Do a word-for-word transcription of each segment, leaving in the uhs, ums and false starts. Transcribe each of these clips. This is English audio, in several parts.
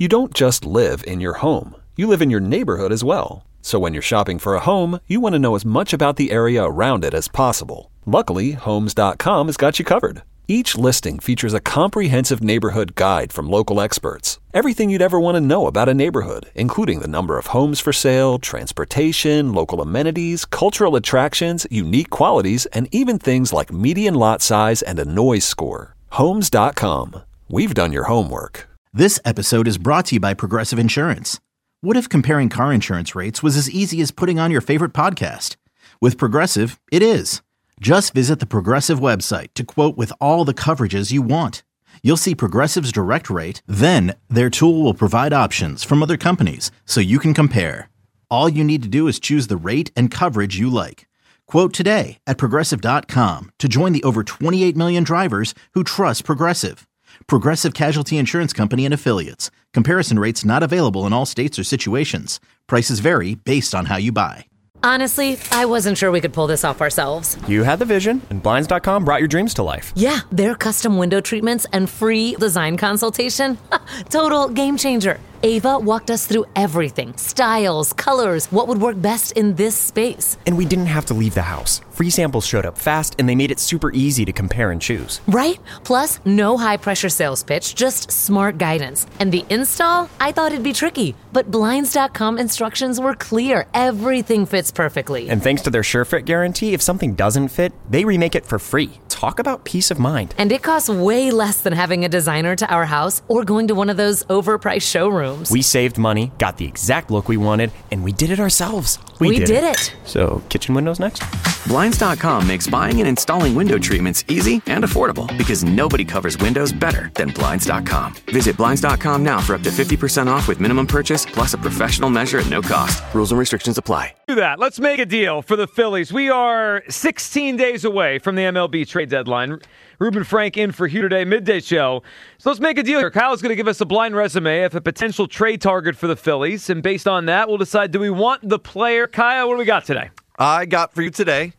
You don't just live in your home. You live in your neighborhood as well. So when you're shopping for a home, you want to know as much about the area around it as possible. Luckily, Homes dot com has got you covered. Each listing features a comprehensive neighborhood guide from local experts. Everything you'd ever want to know about a neighborhood, including the number of homes for sale, transportation, local amenities, cultural attractions, unique qualities, and even things like median lot size and a noise score. Homes dot com. We've done your homework. This episode is brought to you by Progressive Insurance. What if comparing car insurance rates was as easy as putting on your favorite podcast? With Progressive, it is. Just visit the Progressive website to quote with all the coverages you want. You'll see Progressive's direct rate, then their tool will provide options from other companies so you can compare. All you need to do is choose the rate and coverage you like. Quote today at Progressive dot com to join the over twenty-eight million drivers who trust Progressive. Progressive Casualty Insurance Company and Affiliates. Comparison rates not available in all states or situations. Prices vary based on how you buy. Honestly, I wasn't sure we could pull this off ourselves. You had the vision, and Blinds dot com brought your dreams to life. Yeah, their custom window treatments and free design consultation. Total game changer. Ava walked us through everything. Styles, colors, what would work best in this space. And we didn't have to leave the house. Free samples showed up fast, and they made it super easy to compare and choose. Right? Plus, no high-pressure sales pitch, just smart guidance. And the install? I thought it'd be tricky, but Blinds dot com instructions were clear. Everything fits perfectly. And thanks to their SureFit guarantee, if something doesn't fit, they remake it for free. Talk about peace of mind. And it costs way less than having a designer to our house or going to one of those overpriced showrooms. We saved money, got the exact look we wanted, and we did it ourselves. We, we did, did it. it. So, kitchen windows next? Blinds dot com makes buying and installing window treatments easy and affordable because nobody covers windows better than Blinds dot com. Visit Blinds dot com now for up to fifty percent off with minimum purchase plus a professional measure at no cost. Rules and restrictions apply. Do that. Let's make a deal for the Phillies. We are sixteen days away from the M L B trade deadline. Ruben Frank in for Hugh today, midday show. So let's make a deal here. Kyle's going to give us a blind resume of a potential trade target for the Phillies, and based on that, we'll decide, do we want the player? Kyle, what do we got today? I got for you today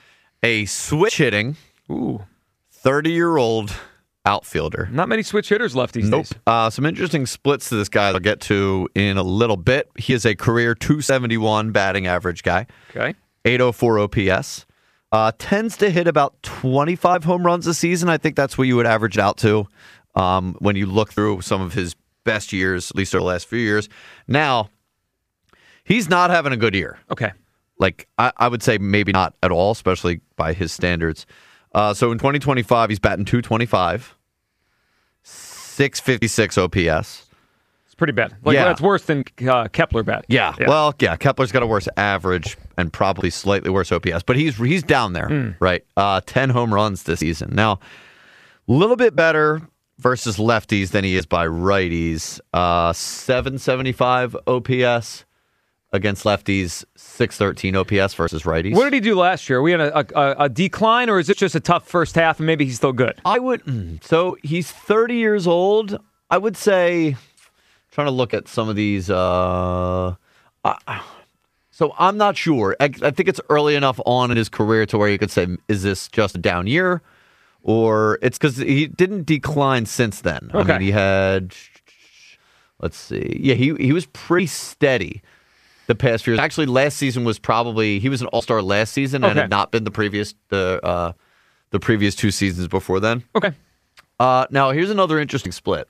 a switch-hitting, Ooh, thirty-year-old outfielder. Not many switch hitters left these nope. days. Uh, some interesting splits to this guy I'll get to in a little bit. He is a career two seventy-one batting average guy. Okay. eight oh four O P S. Uh, tends to hit about twenty-five home runs a season. I think that's what you would average it out to um, when you look through some of his best years, at least over the last few years. Now, he's not having a good year. Okay. Like, I, I would say maybe not at all, especially by his standards. Uh, so in twenty twenty-five, he's batting two twenty-five, six fifty-six O P S. It's pretty bad. Like, yeah. That's worse than uh, Kepler bat. Yeah. yeah. Well, yeah, Kepler's got a worse average and probably slightly worse O P S, but he's he's down there, mm. right? Uh, ten home runs this season. Now, a little bit better versus lefties than he is by righties. Uh, seven seventy-five O P S against lefties, six thirteen O P S versus righties. What did he do last year? Are we in a, a, a decline, or is it just a tough first half and maybe he's still good? I would. So he's thirty years old. I would say, trying to look at some of these. Uh, uh, so I'm not sure. I, I think it's early enough on in his career to where you could say, is this just a down year? Or it's because he didn't decline since then. Okay. I mean, he had, let's see. Yeah, he, he was pretty steady the past few years. Actually, last season was probably, he was an all-star last season and okay. had not been the previous the uh, the previous two seasons before then. Okay. Uh, now, here's another interesting split.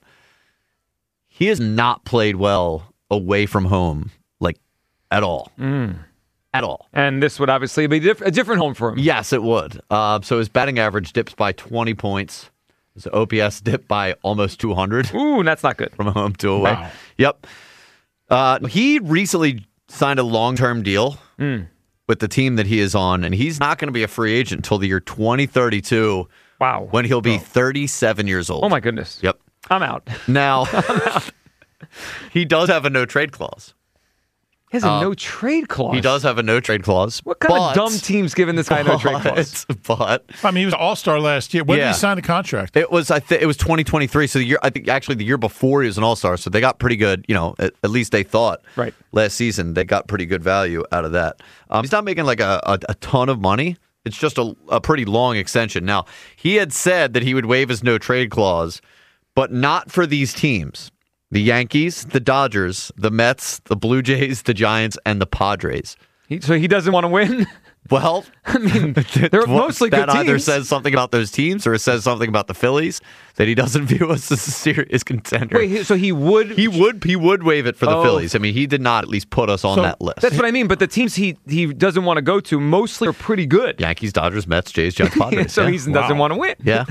He has not played well away from home, like, at all. Mm. At all. And this would obviously be diff- a different home for him. Yes, it would. Uh, so his batting average dips by twenty points. His O P S dipped by almost two hundred. Ooh, that's not good. From home to away. Wow. Yep. Uh, he recently signed a long-term deal mm. with the team that he is on, and he's not going to be a free agent until the year twenty thirty-two. Wow. When he'll be oh. thirty-seven years old. Oh, my goodness. Yep. I'm out. Now, I'm out. He does have a no-trade clause. He has a uh, no-trade clause? He does have a no-trade clause. What kind but, of dumb team's giving this guy a no-trade clause? But I mean, he was an all-star last year. When yeah. did he sign the contract? It was I think it was twenty twenty-three. So the year I think actually the year before he was an all-star. So they got pretty good. You know, at, at least they thought. Right. Last season they got pretty good value out of that. Um, he's not making like a, a, a ton of money. It's just a, a pretty long extension. Now he had said that he would waive his no-trade clause, but not for these teams. The Yankees, the Dodgers, the Mets, the Blue Jays, the Giants, and the Padres. He, so he doesn't want to win? Well, I mean, they're mostly that good teams. either says something about those teams or it says something about the Phillies that he doesn't view us as a serious contender. Wait, so he would he would he would waive it for the Oh. Phillies. I mean, he did not at least put us on So that list. That's what I mean, but the teams he he doesn't want to go to mostly are pretty good. Yankees, Dodgers, Mets, Jays, Giants, Padres. so yeah. he doesn't Wow. want to win. yeah.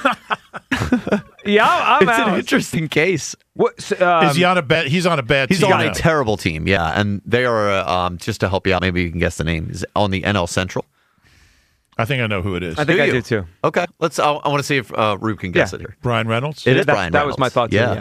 Yeah, I'm It's out. an interesting case. What, so, um, Is he on a bad? He's on a bad He's team. on now. a terrible team, yeah, and they are uh, um, just to help you out. Maybe you can guess the name. Is on the N L Central. I think I know who it is. I think Do I you? do too. Okay, let's. I, I want to see if uh, Rube can guess Yeah. it here. Brian Reynolds. It is that, Brian that was my Reynolds. thought too. Yeah. Yeah.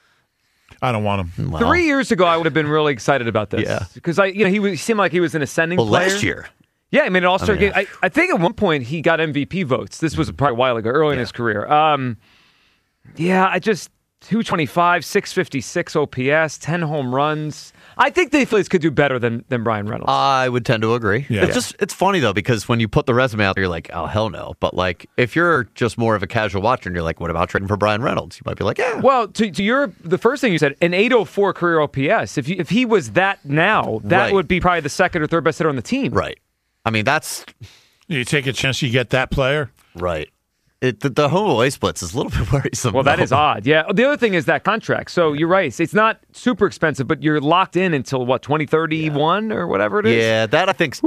I don't want him. Well, Three years ago, I would have been really excited about this. Yeah. because I, you know, he, was, he seemed like he was an ascending Well, player. last year. Yeah, I mean, an All-Star I mean, game. I, I think at one point he got M V P votes. This was probably a while ago, early in his career. Um, yeah, I just two twenty-five, six fifty-six O P S, ten home runs. I think the Phillies could do better than than Brian Reynolds. I would tend to agree. Yeah. It's just it's funny though because when you put the resume out there, you're like, oh hell no. But like if you're just more of a casual watcher and you're like, what about trading for Brian Reynolds? You might be like, yeah. Well, to, to your the first thing you said, an eight oh four career O P S. If you, if he was that now, that Right. would be probably the second or third best hitter on the team. Right. I mean that's You take a chance you get that player. right. It, the, the home away splits is a little bit worrisome. Well, that though. is odd. Yeah. The other thing is that contract. So you're right. It's not super expensive, but you're locked in until what, twenty thirty-one or whatever it is? Yeah, that I think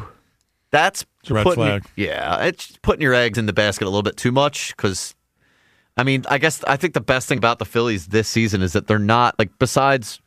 that's It's a red putting, flag. Yeah, it's putting your eggs in the basket a little bit too much because, I mean, I guess I think the best thing about the Phillies this season is that they're not like besides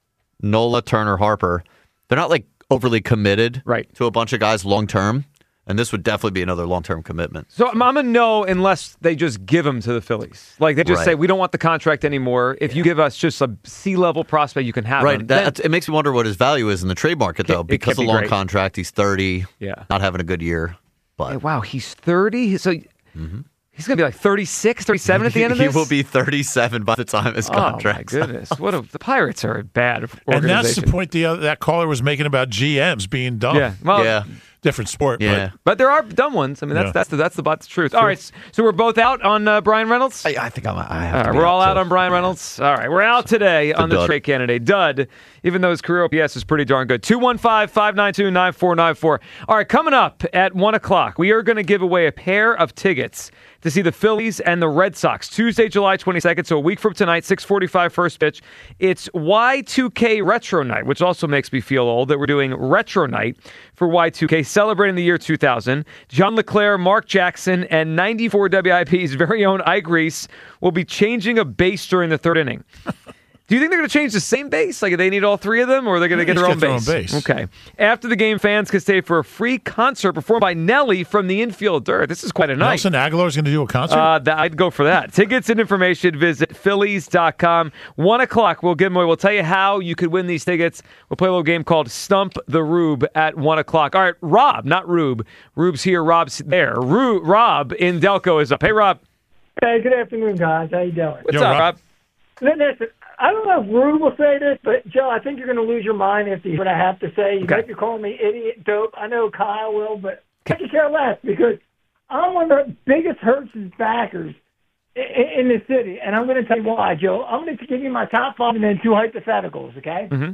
Nola, Turner, Harper, they're not like overly committed Right. to a bunch of guys long term, and this would definitely be another long term commitment. So I'm, I'm a no unless they just give him to the Phillies. Like they just Right. say, we don't want the contract anymore. If you give us just a C-level prospect, you can have Right, him. that, Then- it makes me wonder what his value is in the trade market though, It because can't of be the long great. contract, he's thirty, Yeah. not having a good year, but Hey, wow, he's thirty. So he's going to be like thirty-six, thirty-seven at the end of this? he will be thirty-seven by the time his Oh, my contract. goodness. What a, the Pirates are a bad organization. And that's the point the other, that caller was making about G Ms being dumb. Yeah. Well, yeah, Different sport. yeah. but there are dumb ones. I mean, that's Yeah. that's the that's the, that's the truth. All right, so we're both out on uh, Brian Reynolds. I, I think I'm. I have All to right, be we're all out too. on Brian Reynolds. All right, we're out today on the dud. trade candidate. Dud, even though his career O P S is pretty darn good. two one five, five nine two, nine four nine four. All right, coming up at one o'clock, we are going to give away a pair of tickets to see the Phillies and the Red Sox. Tuesday, July twenty-second, so a week from tonight, six forty-five first pitch. It's Y two K Retro Night, which also makes me feel old that we're doing Retro Night for Y two K, celebrating the year two thousand. John LeClaire, Mark Jackson, and ninety-four W I P's very own Ike Reese will be changing a base during the third inning. Do you think they're going to change the same base? Like, they need all three of them, or are they going to get Just their own, get their own base? base. Okay. After the game, fans can stay for a free concert performed by Nelly from the infield dirt. This is quite a night. Nelson Aguilar's going to do a concert. Uh, that, I'd go for that. Tickets and information, visit Phillies dot com. One o'clock, we'll give them away. We'll tell you how you could win these tickets. We'll play a little game called Stump the Rube at one o'clock. All right, Rob, not Rube. Rube's here, Rob's there. Ru- Rob in Delco is up. Hey, Rob. Hey, good afternoon, guys. How you doing? What's Yo, up, Rob. Rob? Listen, I don't know if Rube will say this, but Joe, I think you're going to lose your mind if you what I have to say. You Okay. might be calling me idiot, dope. I know Kyle will, but I can care less because I'm one of the biggest Hertz's backers in, in the city, and I'm going to tell you why, Joe. I'm going to give you my top five and then two hypotheticals, okay? Mm-hmm.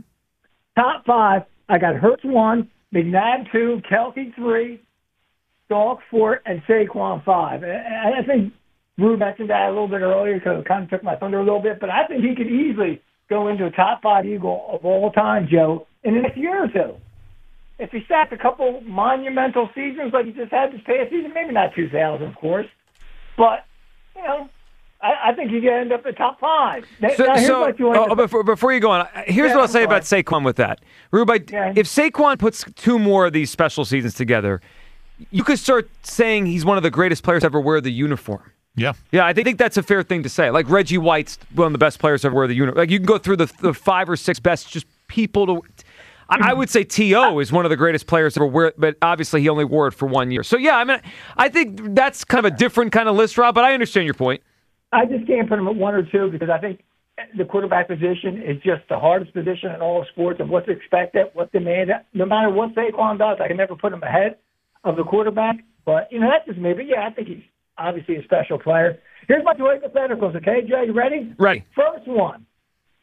Top five, I got Hertz one, McNabb two, Kelke three, Stalk four, and Saquon five. And I think Rube mentioned that a little bit earlier because it kind of took my thunder a little bit, but I think he could easily go into a top five Eagle of all time, Joe, in the next year or two. If he stacks a couple monumental seasons like he just had this past season, maybe not two thousand, of course, but, you know, I, I think he could end up at top five. Now, So, now here's so what you want oh, to- before, before you go on, here's Yeah, what I'll I'm say about sorry. Saquon with that. Rube, I, Yeah. if Saquon puts two more of these special seasons together, you could start saying he's one of the greatest players to ever wear the uniform. yeah. Yeah, I think that's a fair thing to say. Like Reggie White's one of the best players to ever wear the uniform. Like you can go through the, the five or six best just people to. I, I would say T O is one of the greatest players to ever wear it, but obviously he only wore it for one year. So yeah, I mean, I think that's kind of a different kind of list, Rob. But I understand your point. I just can't put him at one or two because I think the quarterback position is just the hardest position in all of sports and what's expected, what's demanded. No matter what Saquon does, I can never put him ahead of the quarterback. But, you know, that's just me. But, yeah, I think he's obviously a special player. Here's my two hypotheticals, okay, Jay? You ready? Right. First one,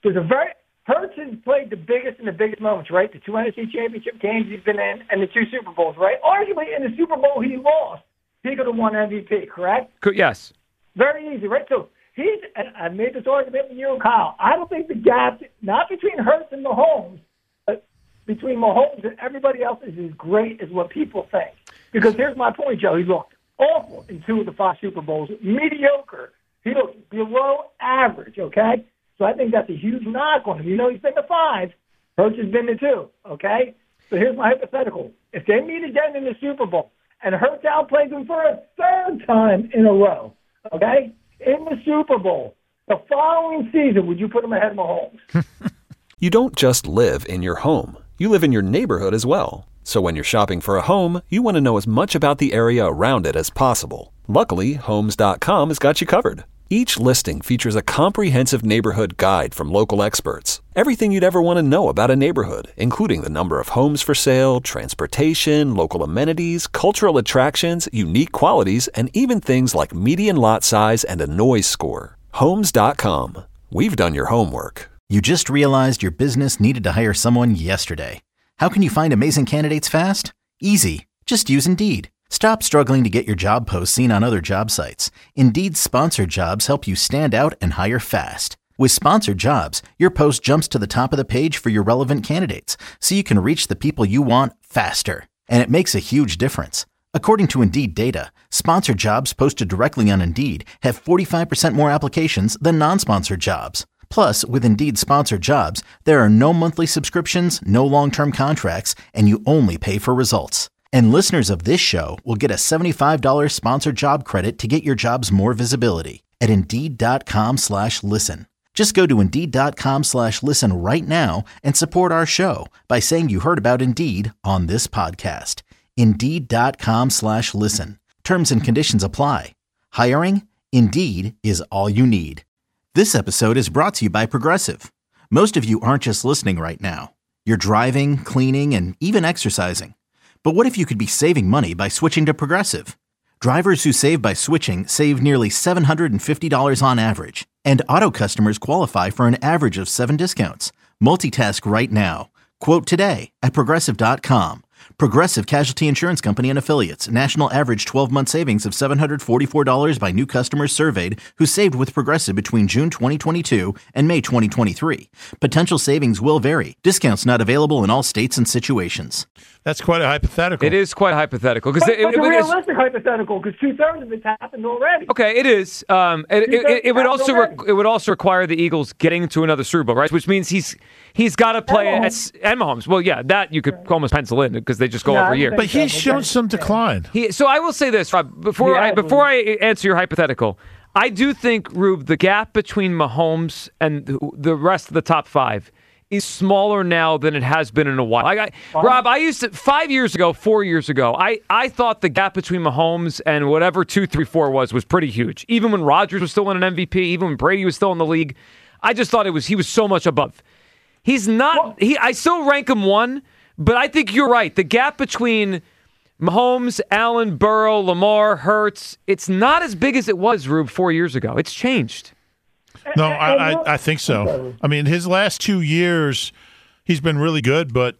there's a very Hurts has played the biggest and the biggest moments, right? The two N F C Championship games he's been in, and the two Super Bowls, right? Arguably, in the Super Bowl he lost, he could have won M V P, correct? Yes. Very easy, right? So he's, and I made this argument with you and Kyle. I don't think the gap, not between Hurts and Mahomes, but between Mahomes and everybody else is as great as what people think. Because here's my point, Joe. He looked awful in two of the five Super Bowls, mediocre. He looked below average, okay? So I think that's a huge knock on him. You know, he's been to five. Hurts has been to two, okay? So here's my hypothetical. If they meet again in the Super Bowl and Hurts outplays him for a third time in a row, okay, in the Super Bowl, the following season, would you put him ahead of Mahomes? You don't just live in your home. You live in your neighborhood as well. So when you're shopping for a home, you want to know as much about the area around it as possible. Luckily, Homes dot com has got you covered. Each listing features a comprehensive neighborhood guide from local experts. Everything you'd ever want to know about a neighborhood, including the number of homes for sale, transportation, local amenities, cultural attractions, unique qualities, and even things like median lot size and a noise score. Homes dot com. We've done your homework. You just realized your business needed to hire someone yesterday. How can you find amazing candidates fast? Easy. Just use Indeed. Stop struggling to get your job posts seen on other job sites. Indeed's sponsored jobs help you stand out and hire fast. With sponsored jobs, your post jumps to the top of the page for your relevant candidates, so you can reach the people you want faster. And it makes a huge difference. According to Indeed data, sponsored jobs posted directly on Indeed have forty-five percent more applications than non-sponsored jobs. Plus, with Indeed sponsored jobs, there are no monthly subscriptions, no long-term contracts, and you only pay for results. And listeners of this show will get a seventy-five dollars sponsored job credit to get your jobs more visibility at Indeed.com slash listen. Just go to Indeed.com slash listen right now and support our show by saying you heard about Indeed on this podcast. Indeed.com slash listen. Terms and conditions apply. Hiring? Indeed is all you need. This episode is brought to you by Progressive. Most of you aren't just listening right now. You're driving, cleaning, and even exercising. But what if you could be saving money by switching to Progressive? Drivers who save by switching save nearly seven hundred fifty dollars on average. And auto customers qualify for an average of seven discounts. Multitask right now. Quote today at Progressive dot com. Progressive Casualty Insurance Company and Affiliates. National average twelve-month savings of seven hundred forty-four dollars by new customers surveyed who saved with Progressive between June twenty twenty-two and May twenty twenty-three. Potential savings will vary. Discounts not available in all states and situations. That's quite a hypothetical. It is quite hypothetical. But it, it's it, a it realistic hypothetical because two-thirds of it's happened already. Okay, it is. Um, it, it, it, it would also re- it would also require the Eagles getting to another Super Bowl, right? Which means he's he's got to play and at Mahomes. and Mahomes. Well, yeah, that you could almost pencil in because they just go Yeah, every I year. think But he's so. shown Okay. some decline. He, so I will say this, Rob, before Yeah, I before I answer your hypothetical, I do think, Rube, the gap between Mahomes and the, the rest of the top five is smaller now than it has been in a while. I, I, Rob, I used to, five years ago, four years ago, I, I thought the gap between Mahomes and whatever two, three, four was was pretty huge. Even when Rodgers was still winning an M V P, even when Brady was still in the league, I just thought it was he was so much above. He's not. He I still rank him one, but I think you're right. The gap between Mahomes, Allen, Burrow, Lamar, Hurts, it's not as big as it was, Rube, four years ago. It's changed. No, I, I, I think so. I mean, his last two years, he's been really good, but,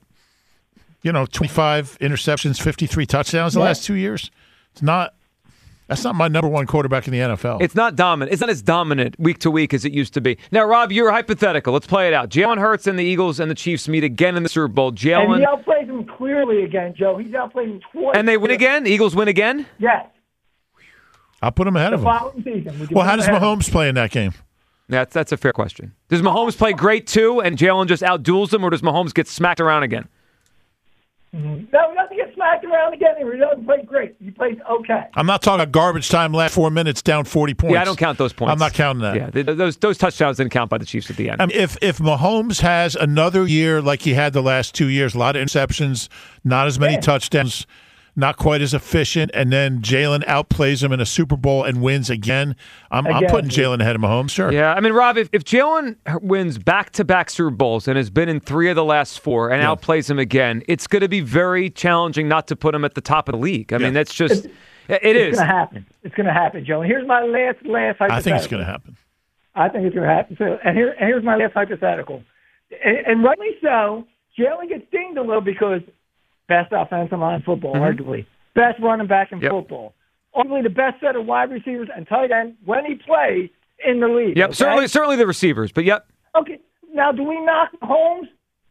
you know, twenty-five interceptions, fifty-three touchdowns the Yeah. last two years. It's not, that's not my number one quarterback in the N F L. It's not dominant. It's not as dominant week to week as it used to be. Now, Rob, you're hypothetical. Let's play it out. Jalen Hurts and the Eagles and the Chiefs meet again in the Super Bowl. And Jalen, he outplays him clearly again, Joe. He's outplayed him twice. and they win again? The Eagles win again? Yes. I'll put him ahead The of him. following season. Would you Well, put how him does ahead of him? Mahomes play in that game? That's, that's a fair question. Does Mahomes play great too and Jalen just outduels him, or does Mahomes get smacked around again? No, he doesn't get smacked around again. He doesn't play great. He plays okay. I'm not talking garbage time, last four minutes, down forty points. Yeah, I don't count those points. I'm not counting that. Yeah, th- those those touchdowns didn't count by the Chiefs at the end. I mean, if if Mahomes has another year like he had the last two years, a lot of interceptions, not as many Yeah. touchdowns, not quite as efficient, and then Jalen outplays him in a Super Bowl and wins again, I'm, I'm Again. putting Jalen ahead of Mahomes, sure. Yeah, I mean, Rob, if, if Jalen wins back-to-back Super Bowls and has been in three of the last four and Yeah. outplays him again, it's going to be very challenging not to put him at the top of the league. I Yeah. mean, that's just, it It's is. going to happen. It's going to happen, Joe. And here's my last, last hypothetical. I think it's going to happen. I think it's going to happen. So, and, here, and here's my last hypothetical. And, and rightly so, Jalen gets dinged a little because best offensive line in football, mm-hmm. arguably. Best running back in yep. football. Arguably the best set of wide receivers and tight end when he plays in the league. Yep, okay? certainly certainly the receivers, but yep. Okay, now do we knock Mahomes?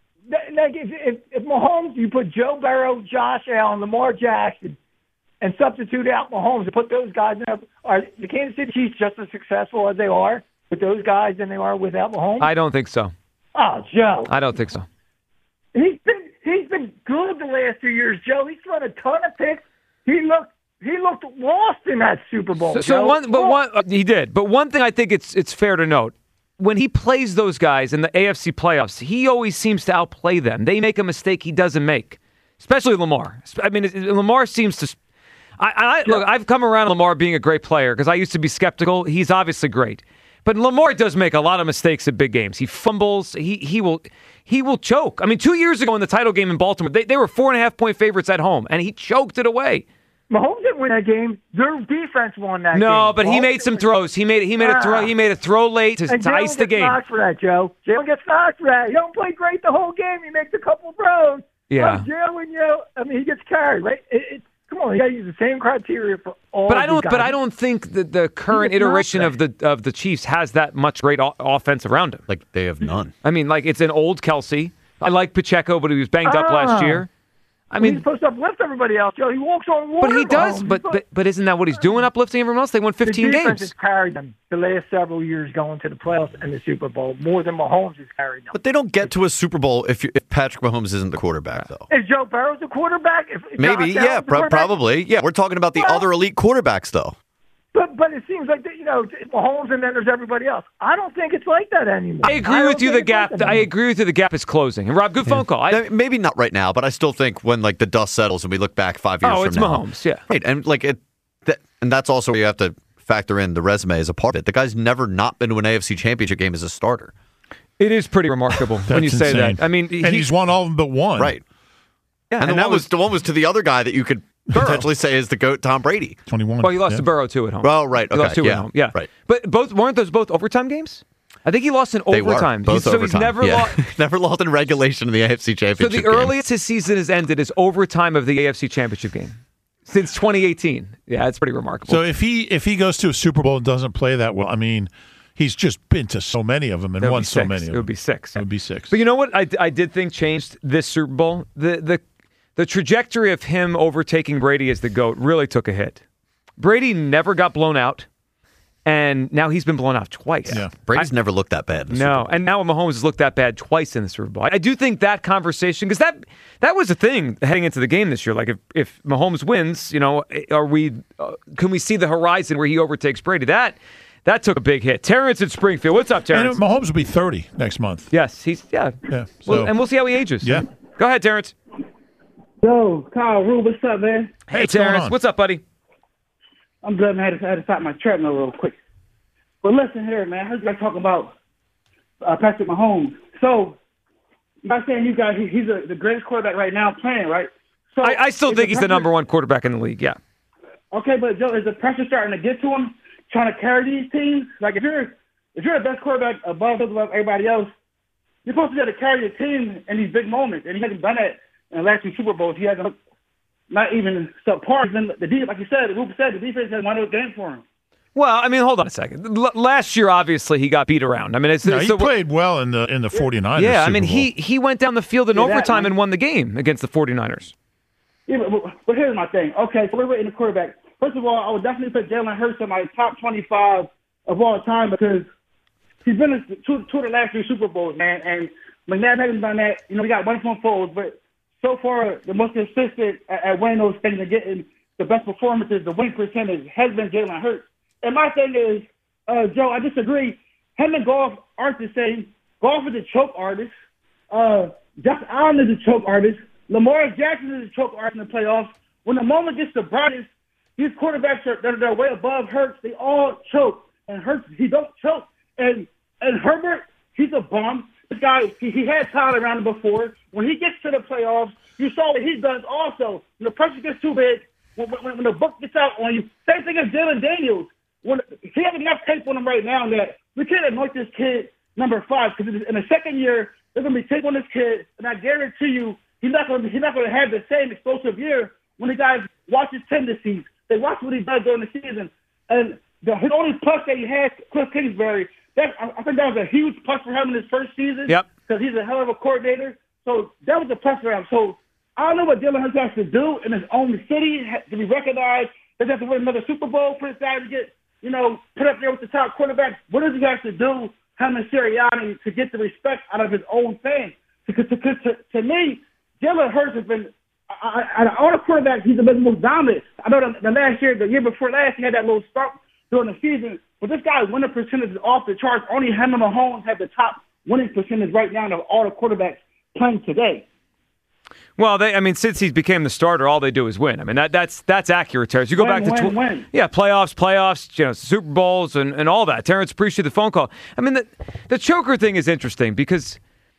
Like if, if, if Mahomes, you put Joe Burrow, Josh Allen, Lamar Jackson, and substitute out Mahomes and put those guys in, are the Kansas City Chiefs just as successful as they are with those guys than they are without Mahomes? I don't think so. Oh, Joe. I don't think so. He's been he's been good the last two years, Joe. He's thrown a ton of picks. He looked he looked lost in that Super Bowl. So, so one, but one uh, he did. But one thing I think it's it's fair to note. When he plays those guys in the A F C playoffs, he always seems to outplay them. They make a mistake he doesn't make, especially Lamar. I mean, Lamar seems to. I, I look. I've come around Lamar being a great player because I used to be skeptical. He's obviously great, but Lamar does make a lot of mistakes at big games. He fumbles. He he will he will choke. I mean, two years ago in the title game in Baltimore, they they were four and a half point favorites at home, and he choked it away. Mahomes didn't win that game. Their defense won that no, game. No, but Mahomes he made some throws. He made he made a throw. He made a throw late to, to ice the game. Jalen gets knocked for that, Joe. Jalen gets knocked for that. He don't play great the whole game. He makes a couple throws. Yeah. Oh, Jalen, you know, I mean, he gets carried, right? It, it, come on, you got to use the same criteria for all. But I don't. Guys. But I don't think that the current iteration of the of the Chiefs has that much great o- offense around him. Like they have none. I mean, like it's an old Kelsey. I like Pacheco, but he was banged up ah. last year. I mean, he's supposed to uplift everybody else, Joe. He walks on water. But he does. But, but but isn't that what he's doing, uplifting everyone else? They won fifteen the defense games. Has carried them the last several years going to the playoffs and the Super Bowl more than Mahomes has carried them. But they don't get to a Super Bowl if you, if Patrick Mahomes isn't the quarterback, though. Is Joe Burrow the quarterback? If, if Maybe, Josh yeah, pro- probably. Yeah, we're talking about the well, other elite quarterbacks, though. But but it seems like, you know, Mahomes and then there's everybody else. I don't think it's like that anymore. I agree I with you. The gap. Like I agree with you. The gap is closing. And Rob, good phone call. I, Maybe not right now, but I still think when like the dust settles and we look back five years oh, from it's now. Mahomes. Yeah, right. And like it, that, and that's also where you have to factor in the resume as a part of it. The guy's never not been to an A F C Championship game as a starter. It is pretty remarkable when you say insane. that. I mean, and he, he's won all of them but one. Right. Yeah, and, and the one was, was the one was to the other guy that you could Burrow. potentially say is the GOAT, Tom Brady. twenty-one. Well, he lost yeah. to Burrow two at home. Well, right. Okay. He lost two yeah. at home. Yeah. Right. But both weren't those both overtime games? I think he lost in they overtime. Were, both he's, so overtime. he's never yeah. lost. never lost in regulation in the A F C Championship. So the game. earliest his season has ended is overtime of the A F C Championship game since twenty eighteen. Yeah, it's pretty remarkable. So if he if he goes to a Super Bowl and doesn't play that well, I mean, he's just been to so many of them and won so many. Of them. It would be six. It would be six. But you know what? I, I did think changed this Super Bowl. The the the trajectory of him overtaking Brady as the GOAT really took a hit. Brady never got blown out, and now he's been blown out twice. Yeah. Brady's I, never looked that bad. In the no, Super Bowl. And now Mahomes has looked that bad twice in the Super Bowl. I, I do think that conversation, because that that was a thing heading into the game this year. Like if, if Mahomes wins, you know, are we uh, can we see the horizon where he overtakes Brady? That that took a big hit. Terrence in Springfield, what's up, Terrence? And Mahomes will be thirty next month. Yes, he's yeah. Yeah, so. well, and we'll see how he ages. Yeah. Go ahead, Terrence. Yo, Kyle, Rube, what's up, man? Hey, hey Terrence, what's up, buddy? I'm good, man. I had to, I had to stop my treadmill real quick. But listen here, man. I heard you guys talking about uh, Patrick Mahomes. So, I'm saying you guys, he, he's a, the greatest quarterback right now playing, right? So I, I still think he's pressure, the number one quarterback in the league, yeah. Okay, but Joe, is the pressure starting to get to him, trying to carry these teams? Like, if you're if you're the best quarterback above, above everybody else, you're supposed to be able to carry your team in these big moments, and he hasn't done that in the last two Super Bowls. He hasn't looked not even subpar. Even the defense, like you said, Rube said, the defense has won the game for him. Well, I mean, hold on a second. L- last year, obviously, he got beat around. I mean, it's, no, it's he the, played well in the in the 49ers. Yeah, Super I mean, Bowl. he he went down the field in yeah, overtime that, and won the game against the 49ers. Yeah, but, but here's my thing. Okay, so we're waiting the quarterback. First of all, I would definitely put Jalen Hurts in my top twenty-five of all time because he's been in two, two of the last three Super Bowls, man. And McNabb hasn't done that. You know, we got one from Foles, but so far, the most consistent at, at winning those things and getting the best performances, the win percentage, has been Jalen Hurts. And my thing is, uh, Joe, I disagree. Him and Goff aren't the same. Goff is a choke artist. Uh, Josh Allen is a choke artist. Lamar Jackson is a choke artist in the playoffs. When the moment gets the brightest, these quarterbacks are they're, they're way above Hurts. They all choke. And Hurts, he don't choke. And and Herbert, he's a bum. This guy, he, he had talent around him before. When he gets to the playoffs, you saw what he does also. When the pressure gets too big, when, when, when the book gets out on you, same thing as Jalen Daniels. when, he has enough tape on him right now that we can't anoint this kid number five because in the second year there's gonna be tape on this kid, and I guarantee you he's not gonna he's not gonna have the same explosive year when the guys watch his tendencies. They watch what he does during the season, and the his only plus that he had, Cliff Kingsbury. That I, I think that was a huge plus for him in his first season. Yep. Because he's a hell of a coordinator. So that was a plus for him. So I don't know what Jalen Hurts has to do in his own city to be recognized. Does he have to win another Super Bowl for this guy to get, you know, put up there with the top quarterback? What does he have to do, him and Sirianni, to get the respect out of his own fans? Because to, to, to me, Jalen Hurts has been, out of all the quarterbacks, he's the most dominant. I know the, the last year, the year before last, he had that little start during the season. But this guy's winning percentage is off the charts. Only him and Mahomes have the top winning percentage right now of all the quarterbacks playing today. Well, they, I mean, since he became the starter, all they do is win. I mean, that that's that's accurate, Terrence. You go win, back to win, tw- win. yeah, playoffs, playoffs, you know, Super Bowls, and, and all that. Terrence, appreciate the phone call. I mean, the the choker thing is interesting because,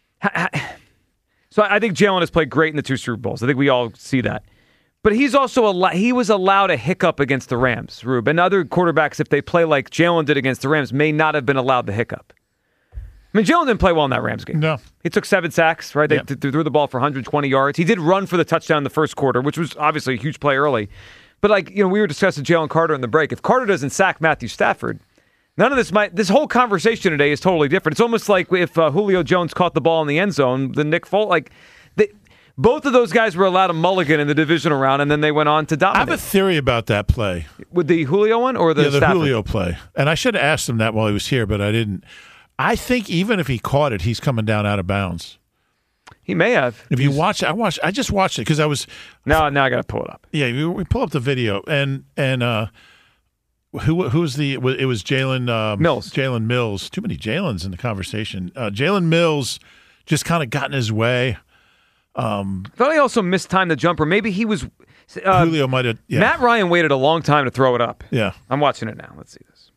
so I think Jalen has played great in the two Super Bowls. I think we all see that. But he's also al- he was allowed a hiccup against the Rams, Rube. And other quarterbacks, if they play like Jalen did against the Rams, may not have been allowed the hiccup. I mean, Jalen didn't play well in that Rams game. No. He took seven sacks, right? They yeah. th- threw the ball for one hundred twenty yards. He did run for the touchdown in the first quarter, which was obviously a huge play early. But, like, you know, we were discussing Jalen Carter in the break. If Carter doesn't sack Matthew Stafford, none of this might – this whole conversation today is totally different. It's almost like if uh, Julio Jones caught the ball in the end zone, the Nick Foles – like, they, both of those guys were allowed a mulligan in the divisional round, and then they went on to dominate. I have a theory about that play. With the Julio one or the Yeah, the Stafford? Julio play. And I should have asked him that while he was here, but I didn't. I think even if he caught it, he's coming down out of bounds. He may have. If you watch, I watched. I just watched it because I was. Now, now I got to pull it up. Yeah, we, we pull up the video, and and uh, who who's the? It was Jalen um, Mills. Jalen Mills. Too many Jalen's in the conversation. Uh, Jalen Mills just kind of got in his way. Um, I thought he also mistimed the jumper. Maybe he was. Uh, Julio might have. Yeah. Matt Ryan waited a long time to throw it up. Yeah, I'm watching it now. Let's see this.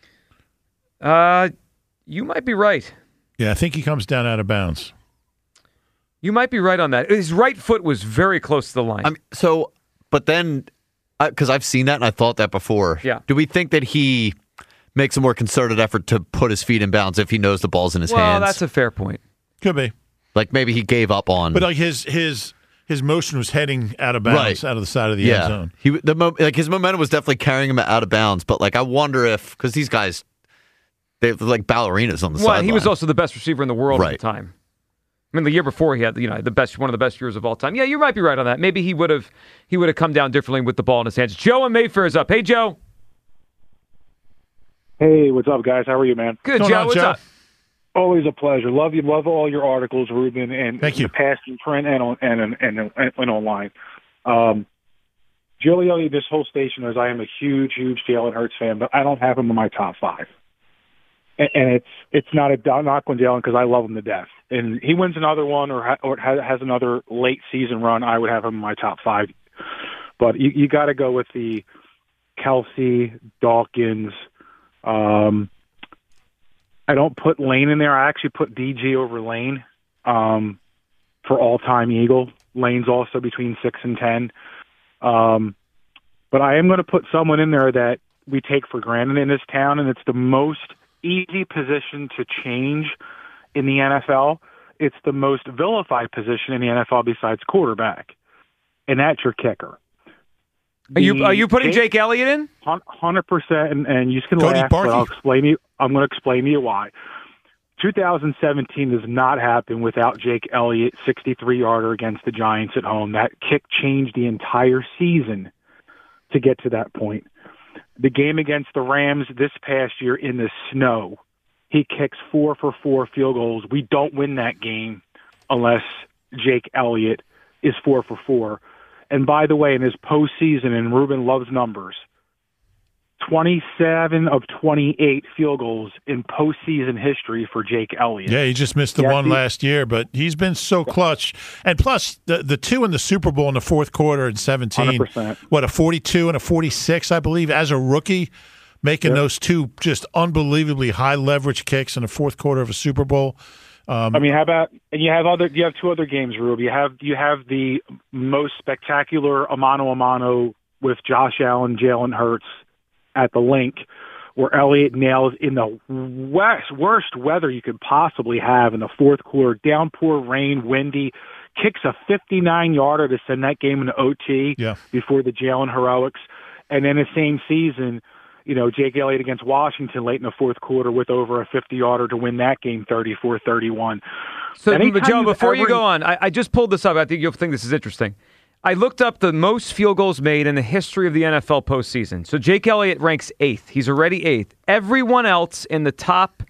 Uh, you might be right. Yeah, I think he comes down out of bounds. You might be right on that. His right foot was very close to the line. I mean, so, but then, because I've seen that and I thought that before. Yeah. Do we think that he makes a more concerted effort to put his feet in bounds if he knows the ball's in his well, hands? Well, that's a fair point. Could be. Like maybe he gave up on. But like his his his motion was heading out of bounds, right. out of the side of the yeah. end zone. He the mo- like his momentum was definitely carrying him out of bounds. But like I wonder if because these guys. They're like ballerinas on the well, sideline. He was also the best receiver in the world right. at the time. I mean, the year before he had, you know, the best, one of the best years of all time. Yeah, you might be right on that. Maybe he would have, he would have come down differently with the ball in his hands. Joe and Mayfair is up. Hey, Joe. Hey, what's up, guys? How are you, man? Good, Joe. On, what's Joe? up? Always a pleasure. Love you. Love all your articles, Ruben, and Thank you. the past in print and on and and, and, and online. Um, Giulio, this whole station knows I am a huge, huge Jalen Hurts fan, but I don't have him in my top five. And it's it's not a knock on Jalen because I love him to death. And he wins another one or ha- or has another late season run, I would have him in my top five. But you, you got to go with the Kelsey, Dawkins. Um, I don't put Lane in there. I actually put D G over Lane um, for all-time Eagle. Lane's also between six and ten. Um, but I am going to put someone in there that we take for granted in this town, and it's the most easy position to change in the N F L. It's the most vilified position in the N F L besides quarterback, and that's your kicker. Are you are you putting Jake, Jake Elliott in? Hundred percent, and and you can Cody laugh, Barkley. but I'll explain you. I'm going to explain to you why. two thousand seventeen does not happen without Jake Elliott, sixty-three yarder against the Giants at home. That kick changed the entire season to get to that point. The game against the Rams this past year in the snow, he kicks four for four field goals. We don't win that game unless Jake Elliott is four for four. And by the way, in his postseason, and Ruben loves numbers, twenty-seven of twenty-eight field goals in postseason history for Jake Elliott. Yeah, he just missed the yeah, one he, last year, but he's been so clutch. And plus, the the two in the Super Bowl in the fourth quarter in seventeen, one hundred percent. What, a forty-two and a forty-six, I believe, as a rookie, making yep. those two just unbelievably high leverage kicks in the fourth quarter of a Super Bowl. Um, I mean, how about and you have other? You have two other games, Rube. You have you have the most spectacular a mano a mano with Josh Allen, Jalen Hurts at the link, where Elliott nails in the worst, worst weather you could possibly have in the fourth quarter, downpour, rain, windy, kicks a fifty-nine-yarder to send that game into O T yeah. before the Jalen heroics. And then the same season, you know, Jake Elliott against Washington late in the fourth quarter with over a fifty-yarder to win that game thirty-four thirty-one. So, Anytime Joe, before ever... you go on, I, I just pulled this up. I think you'll think this is interesting. I looked up the most field goals made in the history of the N F L postseason. So Jake Elliott ranks eighth. He's already eighth. Everyone else in the top,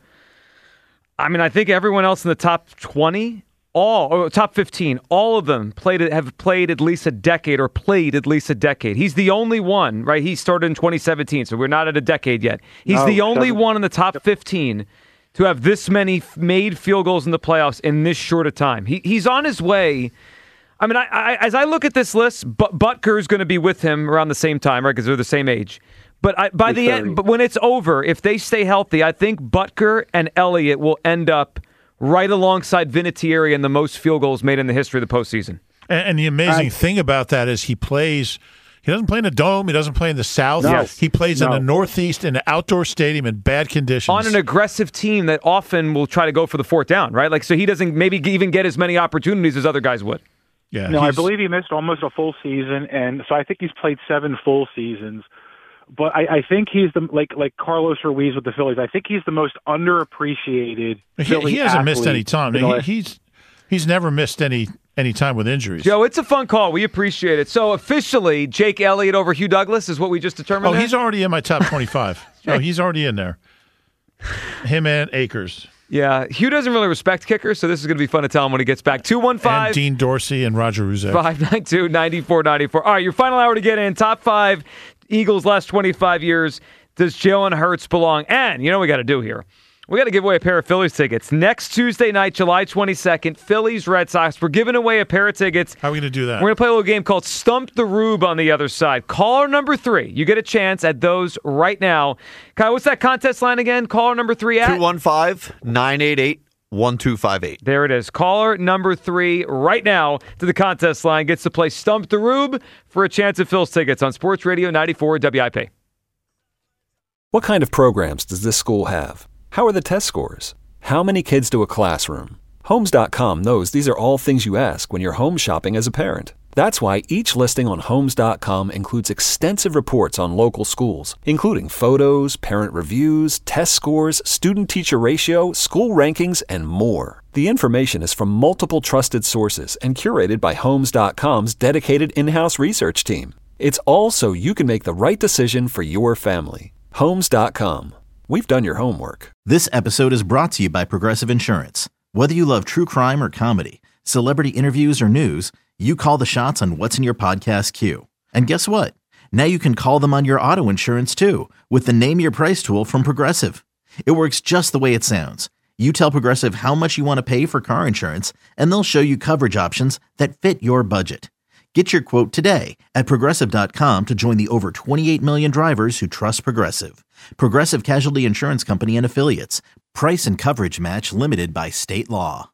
I mean, I think everyone else in the top twenty, all or top fifteen, all of them played have played at least a decade or played at least a decade. He's the only one, right? He started in twenty seventeen, so we're not at a decade yet. He's no, the only seven. one in the top fifteen to have this many made field goals in the playoffs in this short a time. He he's on his way. I mean, I, I, as I look at this list, but Butker's going to be with him around the same time, right? Because they're the same age. But I, by the end, but when it's over, if they stay healthy, I think Butker and Elliott will end up right alongside Vinatieri in the most field goals made in the history of the postseason. And, and the amazing I, thing about that is he plays. He doesn't play in a dome. He doesn't play in the South. No, he plays no. in the Northeast in an outdoor stadium in bad conditions. On an aggressive team that often will try to go for the fourth down, right? Like, so he doesn't maybe even get as many opportunities as other guys would. Yeah, no, I believe he missed almost a full season, and so I think he's played seven full seasons. But I, I think he's the like like Carlos Ruiz with the Phillies. I think he's the most underappreciated. He, Philly he hasn't athlete missed any time. He, he's he's never missed any any time with injuries. Joe, it's a fun call. We appreciate it. So officially, Jake Elliott over Hugh Douglas is what we just determined. Oh, there? he's already in my top twenty-five. Oh, he's already in there. Him and Akers. Yeah, Hugh doesn't really respect kickers, so this is going to be fun to tell him when he gets back. two one five And Dean Dorsey and Roger Ruzek. five nine two, nine four nine four. All right, your final hour to get in. Top five Eagles last twenty-five years. Does Jalen Hurts belong? And you know what we got to do here? We got to give away a pair of Phillies tickets. Next Tuesday night, July twenty-second, Phillies, Red Sox. We're giving away a pair of tickets. How are we going to do that? We're going to play a little game called Stump the Rube on the other side. Caller number three. You get a chance at those right now. Kyle, what's that contest line again? Caller number three at? two one five, nine eight eight, one two five eight. There it is. Caller number three right now to the contest line gets to play Stump the Rube for a chance at Phil's tickets on Sports Radio ninety-four W I P. What kind of programs does this school have? How are the test scores? How many kids do a classroom? Homes dot com knows these are all things you ask when you're home shopping as a parent. That's why each listing on Homes dot com includes extensive reports on local schools, including photos, parent reviews, test scores, student-teacher ratio, school rankings, and more. The information is from multiple trusted sources and curated by Homes dot com's dedicated in-house research team. It's all so you can make the right decision for your family. Homes dot com. We've done your homework. This episode is brought to you by Progressive Insurance. Whether you love true crime or comedy, celebrity interviews or news, you call the shots on what's in your podcast queue. And guess what? Now you can call them on your auto insurance too with the Name Your Price tool from Progressive. It works just the way it sounds. You tell Progressive how much you want to pay for car insurance, and they'll show you coverage options that fit your budget. Get your quote today at Progressive dot com to join the over twenty-eight million drivers who trust Progressive. Progressive Casualty Insurance Company and Affiliates. Price and coverage match limited by state law.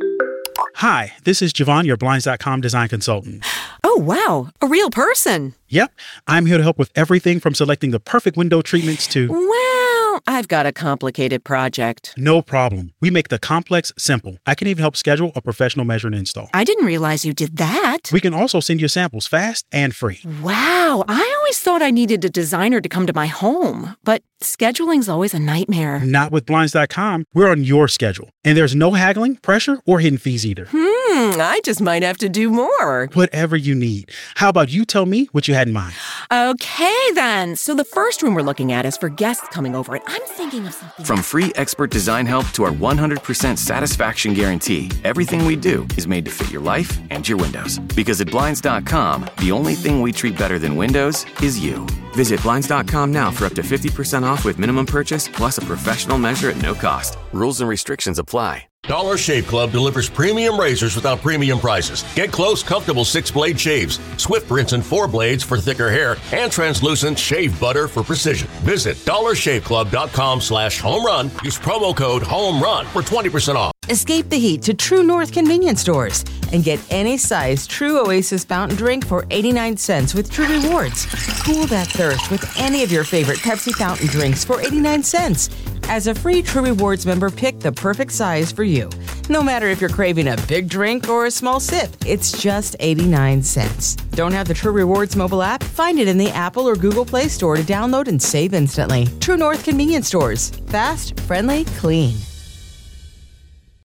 Hi, this is Javon, your Blinds dot com design consultant. Oh, wow. A real person. Yep. I'm here to help with everything from selecting the perfect window treatments to... Well, I've got a complicated project. No problem. We make the complex simple. I can even help schedule a professional measure and install. I didn't realize you did that. We can also send you samples fast and free. Wow. I always thought I needed a designer to come to my home, but scheduling's always a nightmare. Not with Blinds dot com. We're on your schedule. And there's no haggling, pressure, or hidden fees either. Hmm, I just might have to do more. Whatever you need. How about you tell me what you had in mind? Okay, then. So the first room we're looking at is for guests coming over, and I'm thinking of something. From free expert design help to our one hundred percent satisfaction guarantee, everything we do is made to fit your life and your windows. Because at Blinds dot com, the only thing we treat better than windows is you. Visit Blinds dot com now for up to fifty percent off with minimum purchase plus a professional measure at no cost. Rules and restrictions apply. Dollar Shave Club delivers premium razors without premium prices. Get close, comfortable six-blade shaves, swift rinse and four blades for thicker hair, and translucent shave butter for precision. Visit dollar shave club dot com slash home run. Use promo code HOME RUN for twenty percent off. Escape the heat to True North convenience stores and get any size True Oasis fountain drink for eighty-nine cents with True Rewards. Cool that thirst with any of your favorite Pepsi fountain drinks for eighty-nine cents. As a free True Rewards member, pick the perfect size for you. No matter if you're craving a big drink or a small sip, it's just eighty-nine cents. Don't have the True Rewards mobile app? Find it in the Apple or Google Play Store to download and save instantly. True North convenience stores. Fast, friendly, clean.